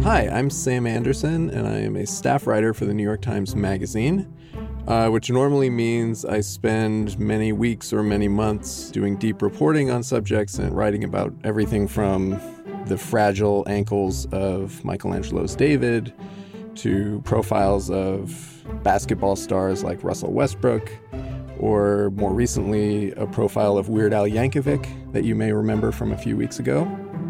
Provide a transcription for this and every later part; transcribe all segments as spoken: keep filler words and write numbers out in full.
Hi, I'm Sam Anderson, and I am a staff writer for the New York Times Magazine, uh, which normally means I spend many weeks or many months doing deep reporting on subjects and writing about everything from the fragile ankles of Michelangelo's David to profiles of basketball stars like Russell Westbrook, or more recently, a profile of Weird Al Yankovic that you may remember from a few weeks ago.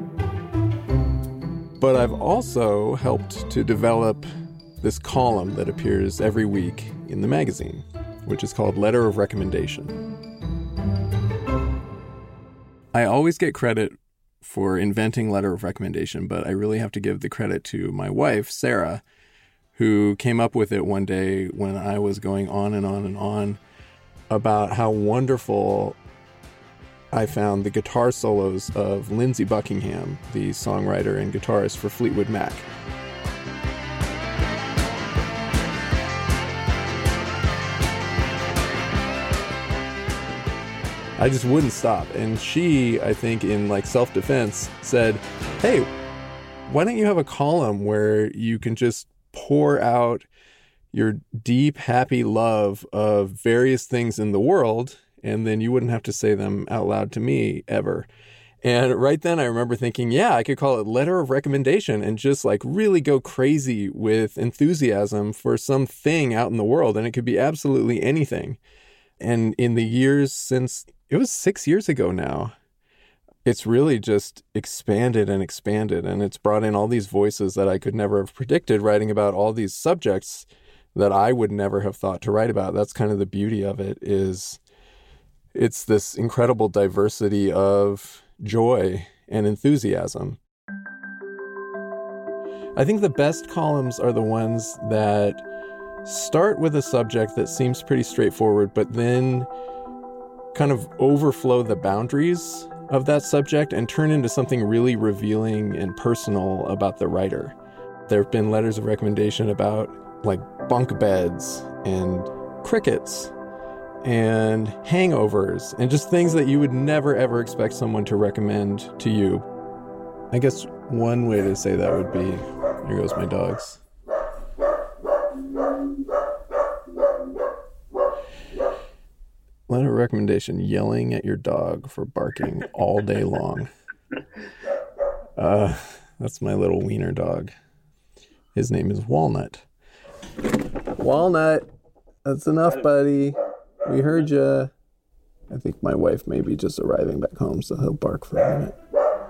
But I've also helped to develop this column that appears every week in the magazine, which is called Letter of Recommendation. I always get credit for inventing Letter of Recommendation, but I really have to give the credit to my wife, Sarah, who came up with it one day when I was going on and on and on about how wonderful I found the guitar solos of Lindsey Buckingham, the songwriter and guitarist for Fleetwood Mac. I just wouldn't stop. And she, I think in like self-defense, said, hey, why don't you have a column where you can just pour out your deep, happy love of various things in the world, and then you wouldn't have to say them out loud to me ever. And right then I remember thinking, yeah, I could call it Letter of Recommendation and just like really go crazy with enthusiasm for something out in the world. And it could be absolutely anything. And in the years since, it was six years ago now, it's really just expanded and expanded. And it's brought in all these voices that I could never have predicted, writing about all these subjects that I would never have thought to write about. That's kind of the beauty of it, is it's this incredible diversity of joy and enthusiasm. I think the best columns are the ones that start with a subject that seems pretty straightforward, but then kind of overflow the boundaries of that subject and turn into something really revealing and personal about the writer. There have been letters of recommendation about like bunk beds and crickets and hangovers and just things that you would never, ever expect someone to recommend to you. I guess one way to say that would be, here goes my dogs. Letter of recommendation, yelling at your dog for barking all day long. Uh, that's my little wiener dog. His name is Walnut. Walnut, that's enough, buddy. We heard ya. I think my wife may be just arriving back home, so he'll bark for a minute.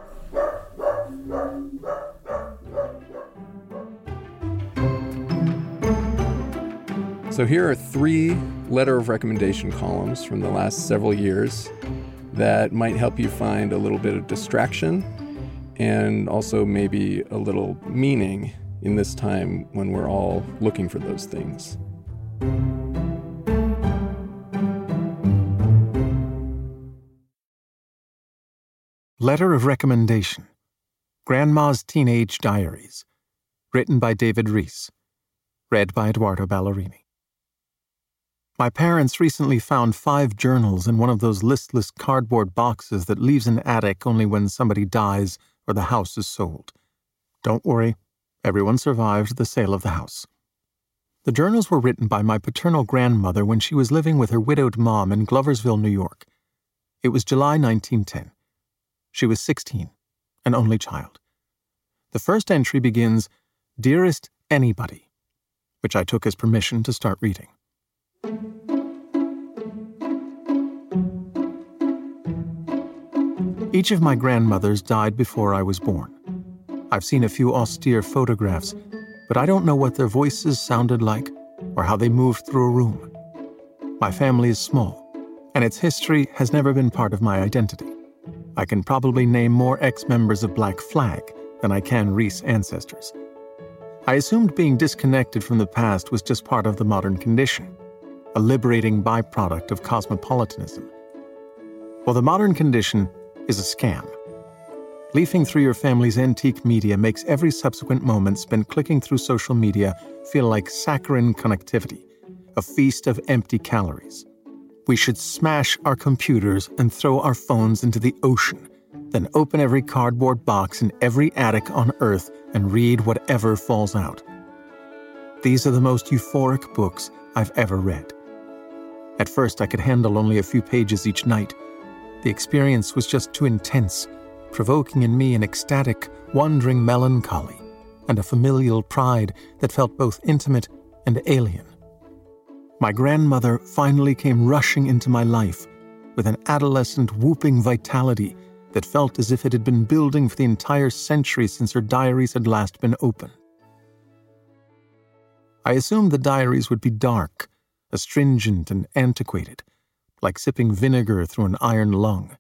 So here are three letter of recommendation columns from the last several years that might help you find a little bit of distraction and also maybe a little meaning in this time when we're all looking for those things. Letter of Recommendation, Grandma's Teenage Diaries, written by David Rees, read by Eduardo Ballerini. My parents recently found five journals in one of those listless cardboard boxes that leaves an attic only when somebody dies or the house is sold. Don't worry, everyone survived the sale of the house. The journals were written by my paternal grandmother when she was living with her widowed mom in Gloversville, New York. It was July nineteen ten. She was sixteen, an only child. The first entry begins, "Dearest Anybody," which I took as permission to start reading. Each of my grandmothers died before I was born. I've seen a few austere photographs, but I don't know what their voices sounded like or how they moved through a room. My family is small, and its history has never been part of my identity. I can probably name more ex-members of Black Flag than I can Rees ancestors. I assumed being disconnected from the past was just part of the modern condition, a liberating byproduct of cosmopolitanism. Well, the modern condition is a scam. Leafing through your family's antique media makes every subsequent moment spent clicking through social media feel like saccharine connectivity, a feast of empty calories. We should smash our computers and throw our phones into the ocean, then open every cardboard box in every attic on Earth and read whatever falls out. These are the most euphoric books I've ever read. At first, I could handle only a few pages each night. The experience was just too intense, provoking in me an ecstatic, wandering melancholy and a familial pride that felt both intimate and alien. My grandmother finally came rushing into my life with an adolescent whooping vitality that felt as if it had been building for the entire century since her diaries had last been opened. I assumed the diaries would be dark, astringent and antiquated, like sipping vinegar through an iron lung.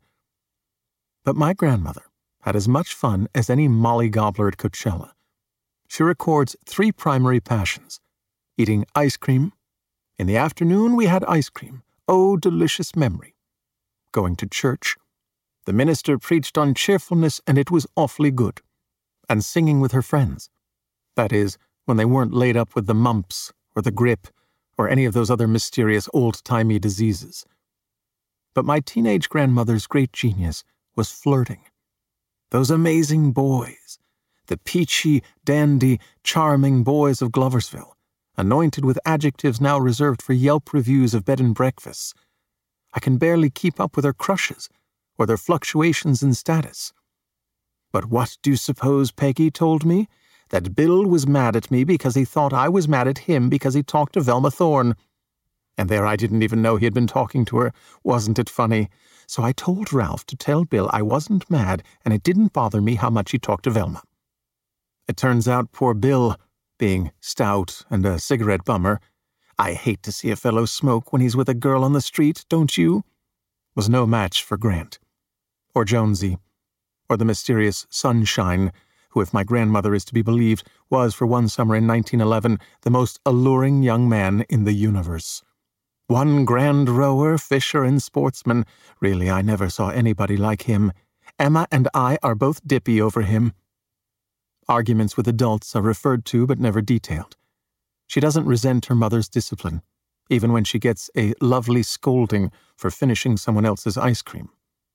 But my grandmother had as much fun as any molly gobbler at Coachella. She records three primary passions: eating ice cream. In the afternoon, we had ice cream. Oh, delicious memory. Going to church. The minister preached on cheerfulness, and it was awfully good. And singing with her friends. That is, when they weren't laid up with the mumps or the grip or any of those other mysterious old-timey diseases. But my teenage grandmother's great genius was flirting. Those amazing boys, the peachy, dandy, charming boys of Gloversville, anointed with adjectives now reserved for Yelp reviews of bed and breakfasts. I can barely keep up with their crushes or their fluctuations in status. But what do you suppose Peggy told me? That Bill was mad at me because he thought I was mad at him because he talked to Velma Thorne. And there I didn't even know he had been talking to her. Wasn't it funny? So I told Ralph to tell Bill I wasn't mad and it didn't bother me how much he talked to Velma. It turns out poor Bill, being stout and a cigarette bummer, I hate to see a fellow smoke when he's with a girl on the street, don't you? Was no match for Grant. Or Jonesy. Or the mysterious Sunshine, who, if my grandmother is to be believed, was for one summer in nineteen eleven the most alluring young man in the universe. One grand rower, fisher, and sportsman. Really, I never saw anybody like him. Emma and I are both dippy over him. Arguments with adults are referred to but never detailed. She doesn't resent her mother's discipline, even when she gets a lovely scolding for finishing someone else's ice cream.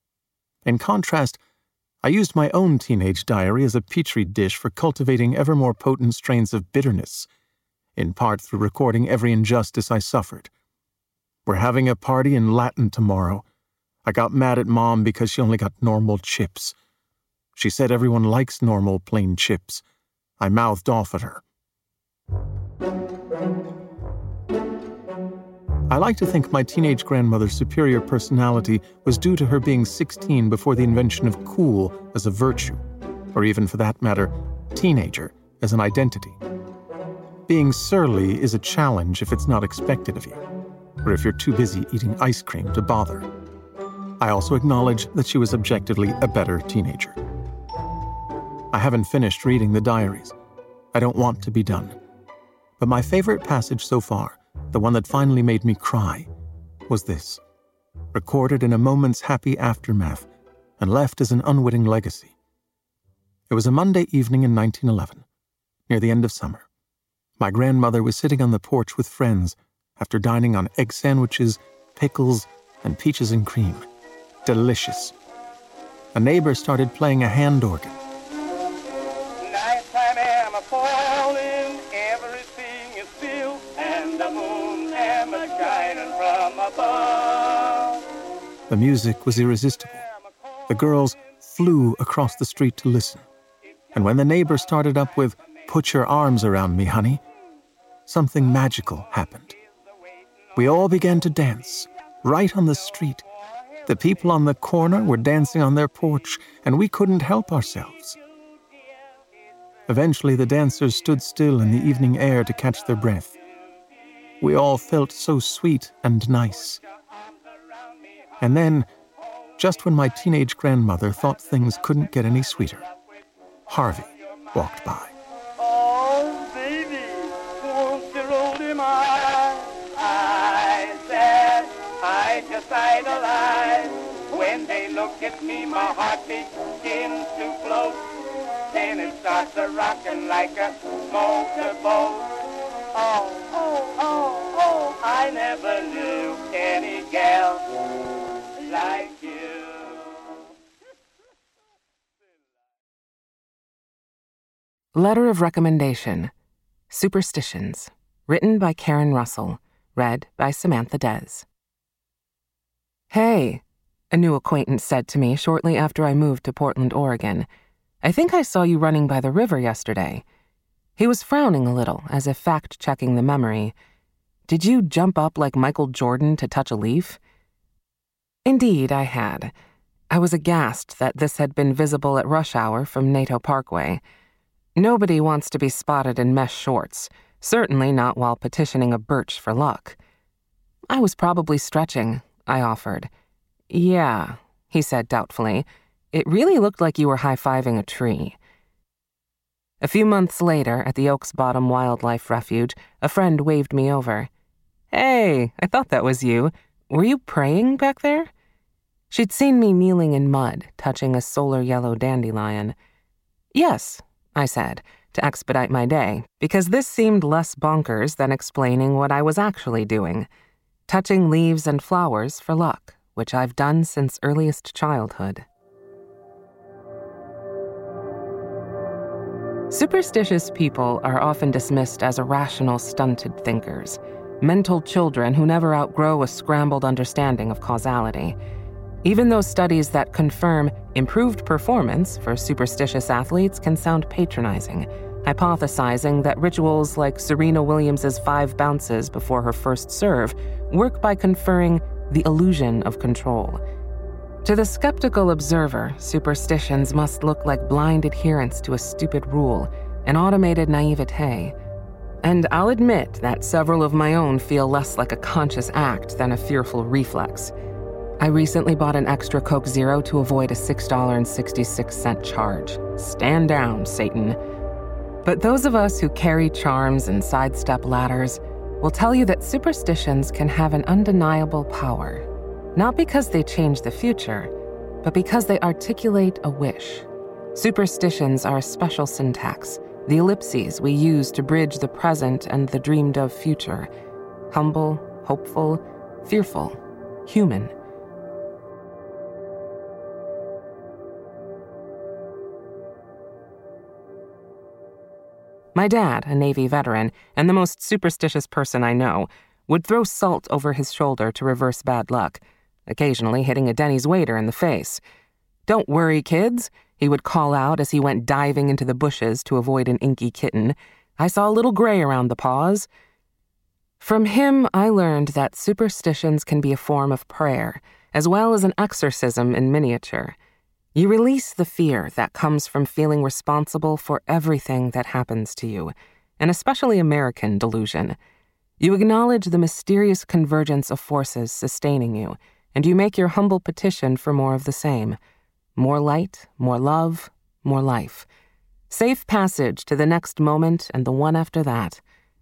In contrast, I used my own teenage diary as a petri dish for cultivating ever more potent strains of bitterness, in part through recording every injustice I suffered. We're having a party in Latin tomorrow. I got mad at Mom because she only got normal chips. She said everyone likes normal plain chips. I mouthed off at her. I like to think my teenage grandmother's superior personality was due to her being sixteen before the invention of cool as a virtue, or even, for that matter, teenager as an identity. Being surly is a challenge if it's not expected of you, or if you're too busy eating ice cream to bother. I also acknowledge that she was objectively a better teenager. I haven't finished reading the diaries. I don't want to be done. But my favorite passage so far, the one that finally made me cry, was this, recorded in a moment's happy aftermath and left as an unwitting legacy. It was a Monday evening in nineteen eleven, near the end of summer. My grandmother was sitting on the porch with friends after dining on egg sandwiches, pickles, and peaches and cream. Delicious. A neighbor started playing a hand organ. Nighttime am a falling, everything is still, and the moon am a shining from above. The music was irresistible. The girls flew across the street to listen. And when the neighbor started up with, "Put your arms around me, honey," something magical happened. We all began to dance, right on the street. The people on the corner were dancing on their porch, and we couldn't help ourselves. Eventually, the dancers stood still in the evening air to catch their breath. We all felt so sweet and nice. And then, just when my teenage grandmother thought things couldn't get any sweeter, Harvey walked by. Oh, baby, won't you roll him on? I said, I just idolize. When they look at me, my heart begins to float. Then it starts a-rocking like a motorboat. Oh, oh, oh, oh, I never knew any gal like you. Letter of Recommendation. Superstitions. Written by Karen Russell. Read by Samantha Des. "Hey," a new acquaintance said to me shortly after I moved to Portland, Oregon. "I think I saw you running by the river yesterday." He was frowning a little, as if fact-checking the memory. "Did you jump up like Michael Jordan to touch a leaf?" Indeed, I had. I was aghast that this had been visible at rush hour from Nato Parkway. Nobody wants to be spotted in mesh shorts, certainly not while petitioning a birch for luck. "I was probably stretching," I offered. "Yeah," he said doubtfully. "It really looked like you were high-fiving a tree." A few months later, at the Oaks Bottom Wildlife Refuge, a friend waved me over. "Hey, I thought that was you. Were you praying back there?" She'd seen me kneeling in mud, touching a solar yellow dandelion. "Yes," I said, to expedite my day, because this seemed less bonkers than explaining what I was actually doing. Touching leaves and flowers for luck, which I've done since earliest childhood. Superstitious people are often dismissed as irrational, stunted thinkers, mental children who never outgrow a scrambled understanding of causality. Even those studies that confirm improved performance for superstitious athletes can sound patronizing, hypothesizing that rituals like Serena Williams' five bounces before her first serve work by conferring the illusion of control. To the skeptical observer, superstitions must look like blind adherence to a stupid rule, an automated naivete. And I'll admit that several of my own feel less like a conscious act than a fearful reflex. I recently bought an extra Coke Zero to avoid a six dollars and sixty-six cents charge. Stand down, Satan. But those of us who carry charms and sidestep ladders will tell you that superstitions can have an undeniable power. Not because they change the future, but because they articulate a wish. Superstitions are a special syntax, the ellipses we use to bridge the present and the dreamed-of future. Humble, hopeful, fearful, human. My dad, a Navy veteran, and the most superstitious person I know, would throw salt over his shoulder to reverse bad luck, occasionally hitting a Denny's waiter in the face. "Don't worry, kids," he would call out as he went diving into the bushes to avoid an inky kitten. "I saw a little gray around the paws." From him, I learned that superstitions can be a form of prayer, as well as an exorcism in miniature. You release the fear that comes from feeling responsible for everything that happens to you, an especially American delusion. You acknowledge the mysterious convergence of forces sustaining you, and you make your humble petition for more of the same. More light, more love, more life. Safe passage to the next moment and the one after that.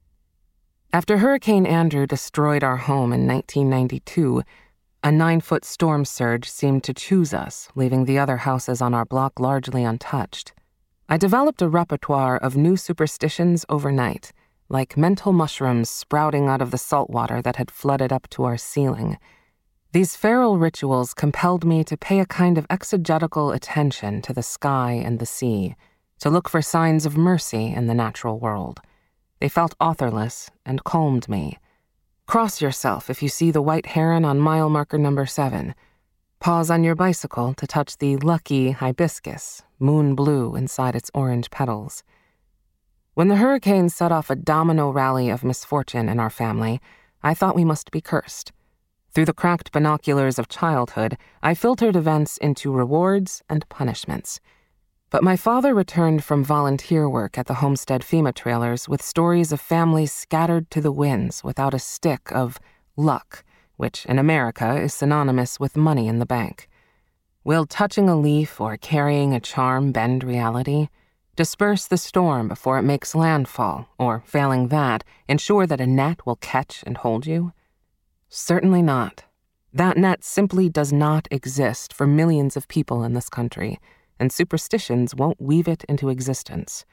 After Hurricane Andrew destroyed our home in nineteen ninety-two, a nine-foot storm surge seemed to choose us, leaving the other houses on our block largely untouched. I developed a repertoire of new superstitions overnight, like mental mushrooms sprouting out of the salt water that had flooded up to our ceiling. These feral rituals compelled me to pay a kind of exegetical attention to the sky and the sea, to look for signs of mercy in the natural world. They felt authorless and calmed me. Cross yourself if you see the white heron on mile marker number seven. Pause on your bicycle to touch the lucky hibiscus, moon blue inside its orange petals. When the hurricane set off a domino rally of misfortune in our family, I thought we must be cursed. Through the cracked binoculars of childhood, I filtered events into rewards and punishments. But my father returned from volunteer work at the Homestead FEMA trailers with stories of families scattered to the winds without a stick of luck, which in America is synonymous with money in the bank. Will touching a leaf or carrying a charm bend reality? Disperse the storm before it makes landfall, or, failing that, ensure that a net will catch and hold you? Certainly not. That net simply does not exist for millions of people in this country, and superstitions won't weave it into existence.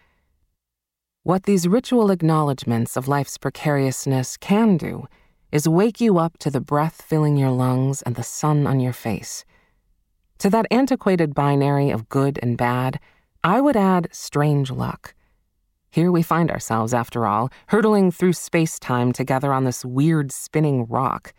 What these ritual acknowledgments of life's precariousness can do is wake you up to the breath filling your lungs and the sun on your face. To that antiquated binary of good and bad, I would add strange luck. Here we find ourselves, after all, hurtling through space-time together on this weird spinning rock.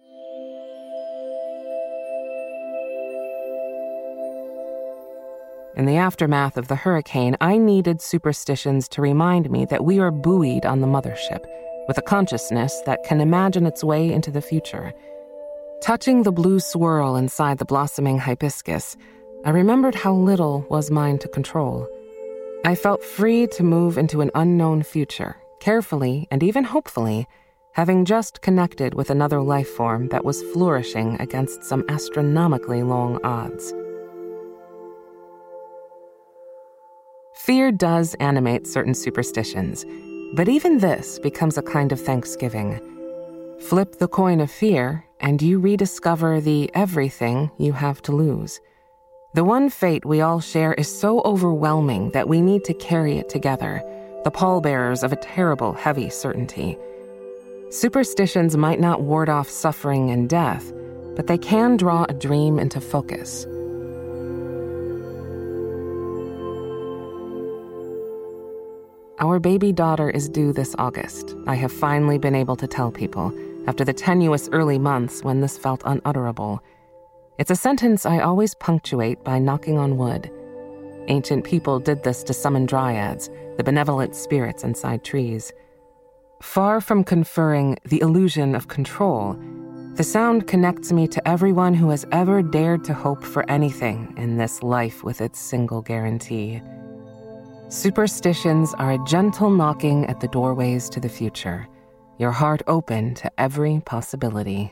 In the aftermath of the hurricane, I needed superstitions to remind me that we are buoyed on the mothership, with a consciousness that can imagine its way into the future. Touching the blue swirl inside the blossoming hibiscus, I remembered how little was mine to control. I felt free to move into an unknown future, carefully and even hopefully, having just connected with another life form that was flourishing against some astronomically long odds. Fear does animate certain superstitions, but even this becomes a kind of thanksgiving. Flip the coin of fear, and you rediscover the everything you have to lose. The one fate we all share is so overwhelming that we need to carry it together, the pallbearers of a terrible, heavy certainty. Superstitions might not ward off suffering and death, but they can draw a dream into focus. Our baby daughter is due this August. I have finally been able to tell people, after the tenuous early months when this felt unutterable. It's a sentence I always punctuate by knocking on wood. Ancient people did this to summon dryads, the benevolent spirits inside trees. Far from conferring the illusion of control, the sound connects me to everyone who has ever dared to hope for anything in this life with its single guarantee. Superstitions are a gentle knocking at the doorways to the future, your heart open to every possibility.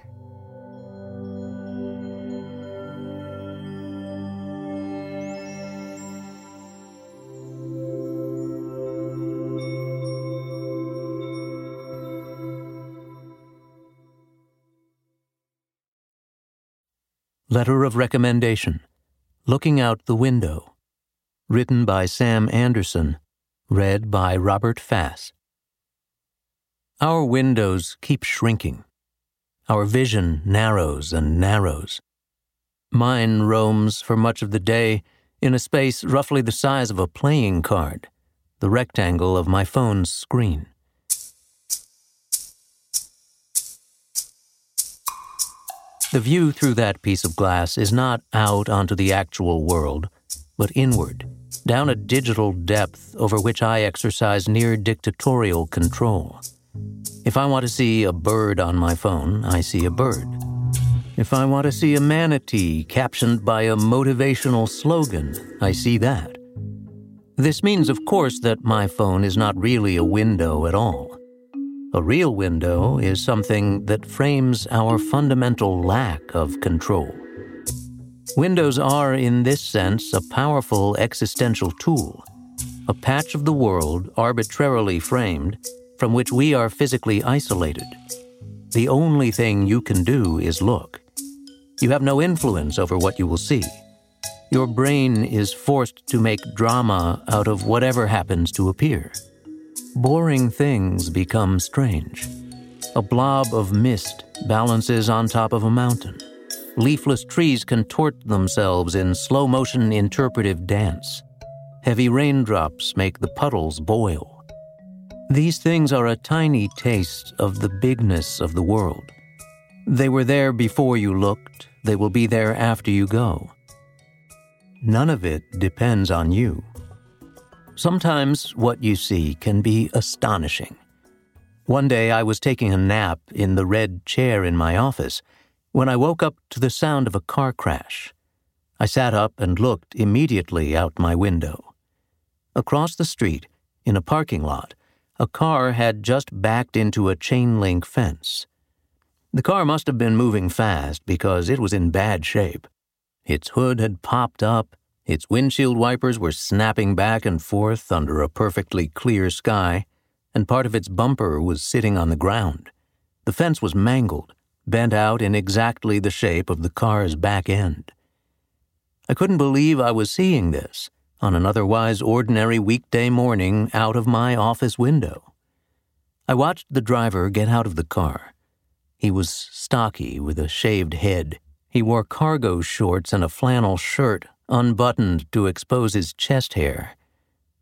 Letter of Recommendation, Looking Out the Window. Written by Sam Anderson, read by Robert Fass. Our windows keep shrinking. Our vision narrows and narrows. Mine roams for much of the day in a space roughly the size of a playing card, the rectangle of my phone's screen. The view through that piece of glass is not out onto the actual world, but inward, down a digital depth over which I exercise near dictatorial control. If I want to see a bird on my phone, I see a bird. If I want to see a manatee captioned by a motivational slogan, I see that. This means, of course, that my phone is not really a window at all. A real window is something that frames our fundamental lack of control. Windows are, in this sense, a powerful existential tool, a patch of the world arbitrarily framed from which we are physically isolated. The only thing you can do is look. You have no influence over what you will see. Your brain is forced to make drama out of whatever happens to appear. Boring things become strange. A blob of mist balances on top of a mountain. Leafless trees contort themselves in slow-motion interpretive dance. Heavy raindrops make the puddles boil. These things are a tiny taste of the bigness of the world. They were there before you looked. They will be there after you go. None of it depends on you. Sometimes what you see can be astonishing. One day I was taking a nap in the red chair in my office when I woke up to the sound of a car crash. I sat up and looked immediately out my window. Across the street, in a parking lot, a car had just backed into a chain-link fence. The car must have been moving fast because it was in bad shape. Its hood had popped up, its windshield wipers were snapping back and forth under a perfectly clear sky, and part of its bumper was sitting on the ground. The fence was mangled, bent out in exactly the shape of the car's back end. I couldn't believe I was seeing this on an otherwise ordinary weekday morning out of my office window. I watched the driver get out of the car. He was stocky with a shaved head. He wore cargo shorts and a flannel shirt, unbuttoned to expose his chest hair.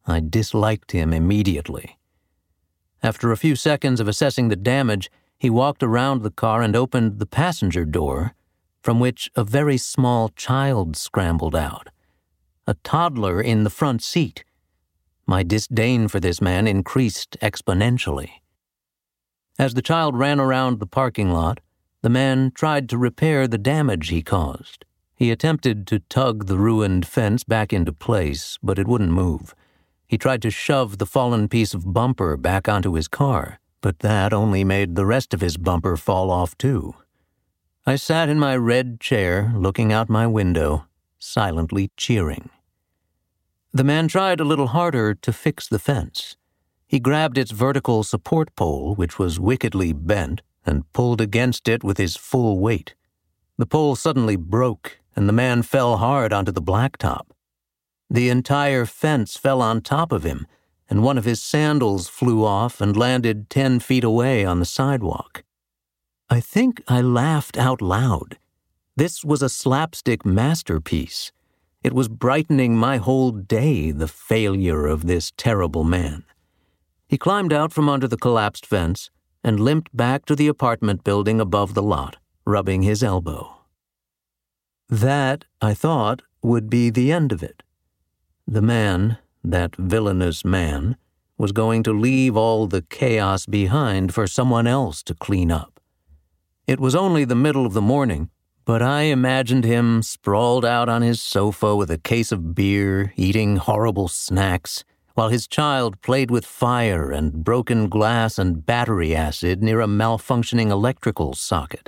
I disliked him immediately. After a few seconds of assessing the damage, he walked around the car and opened the passenger door, from which a very small child scrambled out. A toddler in the front seat. My disdain for this man increased exponentially. As the child ran around the parking lot, the man tried to repair the damage he caused. He attempted to tug the ruined fence back into place, but it wouldn't move. He tried to shove the fallen piece of bumper back onto his car, but that only made the rest of his bumper fall off too. I sat in my red chair, looking out my window, silently cheering. The man tried a little harder to fix the fence. He grabbed its vertical support pole, which was wickedly bent, and pulled against it with his full weight. The pole suddenly broke, and the man fell hard onto the blacktop. The entire fence fell on top of him, and one of his sandals flew off and landed ten feet away on the sidewalk. I think I laughed out loud. This was a slapstick masterpiece. It was brightening my whole day, the failure of this terrible man. He climbed out from under the collapsed fence and limped back to the apartment building above the lot, rubbing his elbow. That, I thought, would be the end of it. The man, that villainous man, was going to leave all the chaos behind for someone else to clean up. It was only the middle of the morning, but I imagined him sprawled out on his sofa with a case of beer, eating horrible snacks, while his child played with fire and broken glass and battery acid near a malfunctioning electrical socket.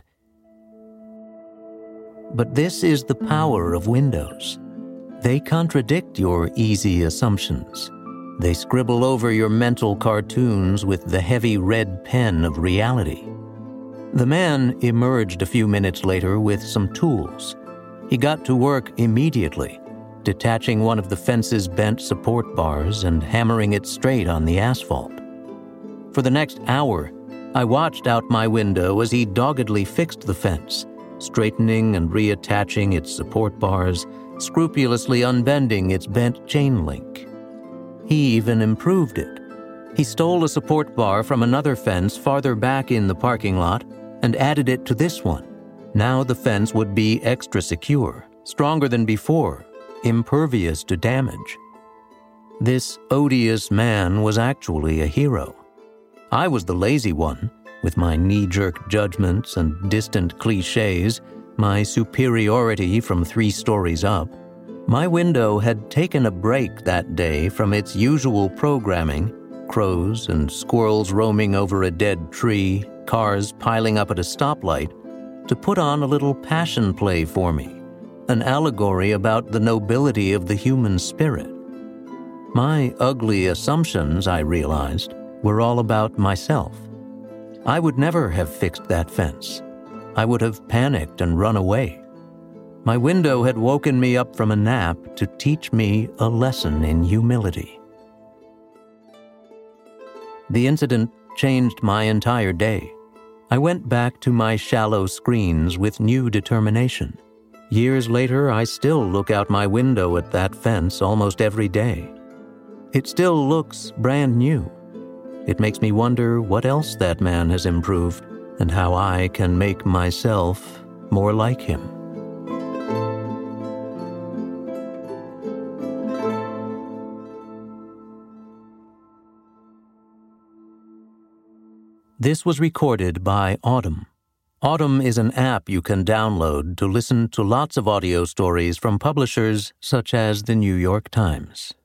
But this is the power of windows. They contradict your easy assumptions. They scribble over your mental cartoons with the heavy red pen of reality. The man emerged a few minutes later with some tools. He got to work immediately, detaching one of the fence's bent support bars and hammering it straight on the asphalt. For the next hour, I watched out my window as he doggedly fixed the fence, straightening and reattaching its support bars, scrupulously unbending its bent chain link. He even improved it. He stole a support bar from another fence farther back in the parking lot and added it to this one. Now the fence would be extra secure, stronger than before, impervious to damage. This odious man was actually a hero. I was the lazy one, with my knee-jerk judgments and distant cliches, my superiority from three stories up. My window had taken a break that day from its usual programming, crows and squirrels roaming over a dead tree, cars piling up at a stoplight, to put on a little passion play for me, an allegory about the nobility of the human spirit. My ugly assumptions, I realized, were all about myself. I would never have fixed that fence. I would have panicked and run away. My window had woken me up from a nap to teach me a lesson in humility. The incident changed my entire day. I went back to my shallow screens with new determination. Years later, I still look out my window at that fence almost every day. It still looks brand new. It makes me wonder what else that man has improved and how I can make myself more like him. This was recorded by Audm. Audm is an app you can download to listen to lots of audio stories from publishers such as the New York Times.